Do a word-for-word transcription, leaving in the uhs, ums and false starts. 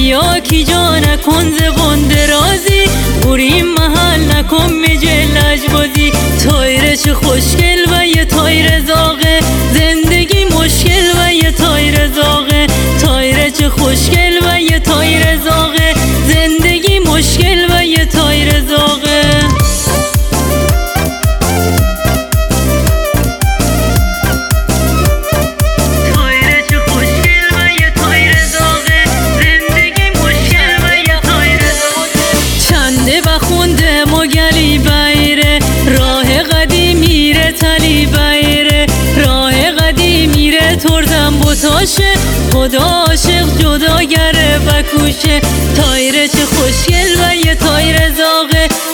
بیا کی جا نکن زبان درازی بریم محل نکن میجه لجبازی تایره چه خوشگل و یه تایره زاغه زندگی مشکل و یه تایره زاغه تایره چه خوشگل و یه تایره زاغه زندگی مشکل و یه تایره زاغه بخونده مگلی بیره راه قدیم میره تلی بیره راه قدیم میره تردم بوتاشه خدا عاشق جدا گره و کوشه تایره چه خوشگل و یه تایره زاغه